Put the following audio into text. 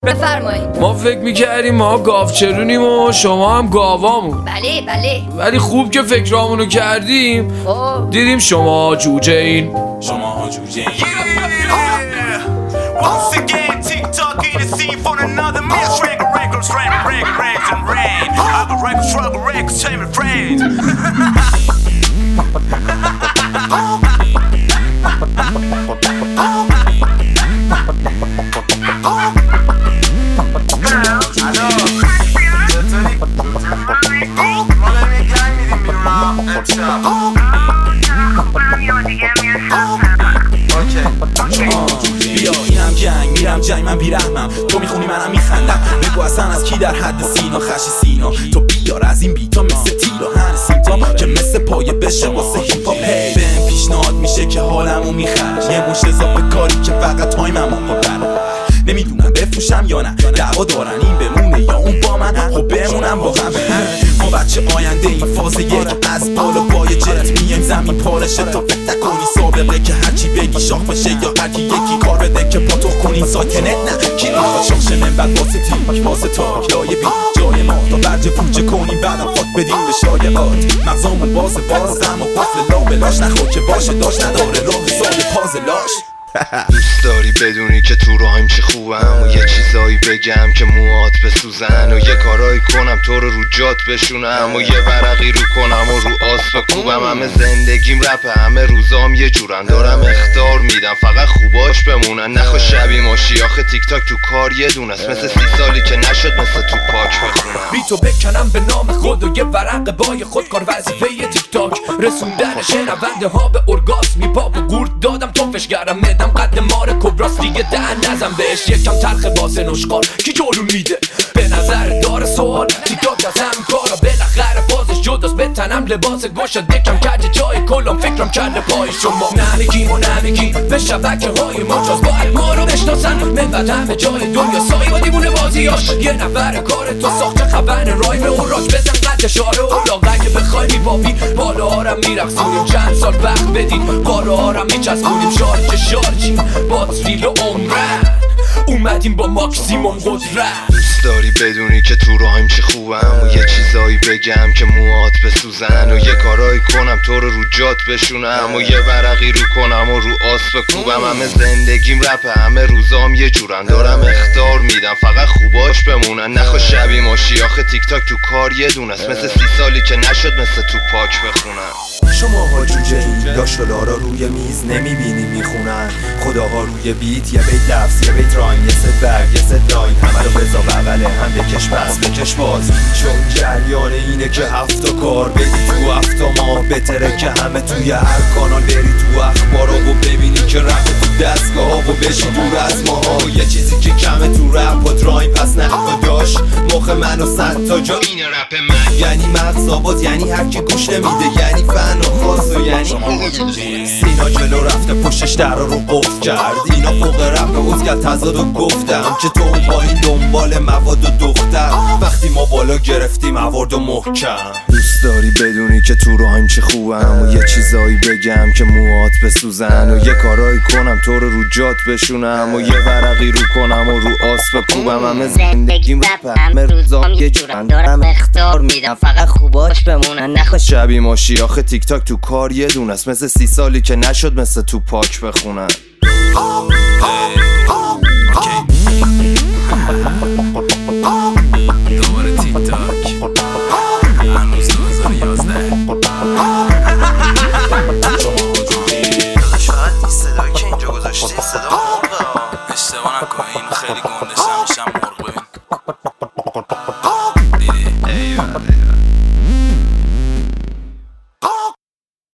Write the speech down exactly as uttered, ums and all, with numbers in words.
بفرمایید. ما فکر میکردیم ما گاوچرونیم و شما هم گاوامون. بله بله. ولی خوب که فکرامونو کردیم اوه. دیدیم شما جوجه این. شما جوجه این. Once again, TikTok in the scene for another mess. Record, records, rain, record, rains and rain. I got records, struggle, records, tell me friends. بیا اینم جنگ میرم جنگ من بیرحمم تو میخونی منم میخندم بگو اصلا از کی در حد سینا خشی سینا تو بیار از این بیتا مثل تیر و هن سیمتا که مثل پایه بشه واسه هیپ هاپ هی بهم پیشنهاد میشه که حالمو میخرج یه مش اضافه کاری که فقط تایممو میبره نمیدونم بفروشم یا نه دعوا دارن این بمونه یا اون با من خب بمونم با هم ما بچه آینده این فاز یک از بالا پای جت میایم زمین پارشه تا فکر نکنی سابقه که هرچی بگی شاخ بشه یا هرکی یکی کار بده که پاتوخ کنی سایت نت نه کی میخواد شاخ من بعد واسه تیک واسه تاک لایه بی جای ما تا برج پوچه کنیم بعدم خاک بدیم به شایعات مغزامون باز باز اما قفل لا بلاش نخور که باشه داشت نداره راه حساب پازلاش دوست داری بدونی که تو راهیم چی خوبم و یه چیزایی بگم که موهات بسوزن و یه کارایی کنم تو رو رو جات بشونم و یه ورقی رو کنم و رو آس بکوبم همه زندگیم رپه همه روزام یه جورن دارم اخطار میدم فقط خوباش بمونن نخوا شبی ماشی آخه تیک تاک تو کار یه دونست مثل سی سالی که نشد مثل تو پاک بخونم بی تو بکنم به نام خود و یه ورق بای خود کار وظیفه تیک تاک رسوندن شنونده ها به ارگاسمی پاپ و گورد دادم توفش گرم قد مار کبراس دیگه ده نزم بهش یکم تلخ باسه نشقار کی جلو میده به نظر داره سوال تیک تاک از هم کارا بالاخره بازش جداست به تنم لباس گوشا دکم کج جای کلم فکرم کرده پای شما نمیگیم و نمیگیم به شبکه های مجاز باید ما رو بشناسن من بعد همه جای دنیا سایی و دیوونه بازیاش یه نفر کار تو ساخت خبر رایم اون راج بزن قد شاره و لاغه بخوای میبابی بالا هارم میرقصونیم چند سال وقت بدید قاره هارم میچسبونیم شارج شارجیم باتریل و عمرن اومدیم با ماکسیموم قدرت دوست داری بدونی که تو راهیم چی خوبم و یه چیزایی بگم که موهات بسوزن و یه کارایی کنم تو رو رو جات بشونم و یه ورقی رو کنم و رو آس بکوبم همه زندگیم رپه همه روزام یه جورن دارم اخطار میدم فقط خوباش بمونن نخوا شبی ماشی آخه تیک تاک تو کار یه دونست مثل سی سالی که نشد مثل تو پاک بخونم شما ها جوجه این داشت و دارا روی میز نمیبینی میخونن خداها روی بیت یه بیت لفظ یه بیت راین یه ست برگ یه ست لاین همه رو بزا بغله هم بکش پس بکش باز چون جریان اینه که هفتا کار بدی تو هفتا ماه بهتره که همه توی هر کانال بری تو اخبارا و ببینی که رفت تو دستگاه ها و بشی دور از ماها یه چیزی که کمه تو رپ و دراین پس نقا داشت مخ من و صد تا جا این رپ من یعنی مغز آباد یعنی هر کی گوش نمیده یعنی فن و خاص و یعنی سینا جلو رفته پشتش در رو قفل کرد اینا فوق رپ اوزگل تزاد و گفتم که تو با این دنبال مواد و دختر وقتی ما بالا گرفتیم موارد و محکم دوست داری بدونی که تو راهیم چی خوبم و یه چیزایی بگم که موهات بسوزن و یه کارایی کنم تو رو رو جات بشونم و یه ورقی رو کنم و رو آس بکوبم همه زندگیم رپ همه روزام یه جورن دارم اختار میدم فقط خوباش بمونن نخوا شبی ماشی آخه تیک تاک تو کار یه دونست مثل سی سالی که نشد مثل تو پاک بخونن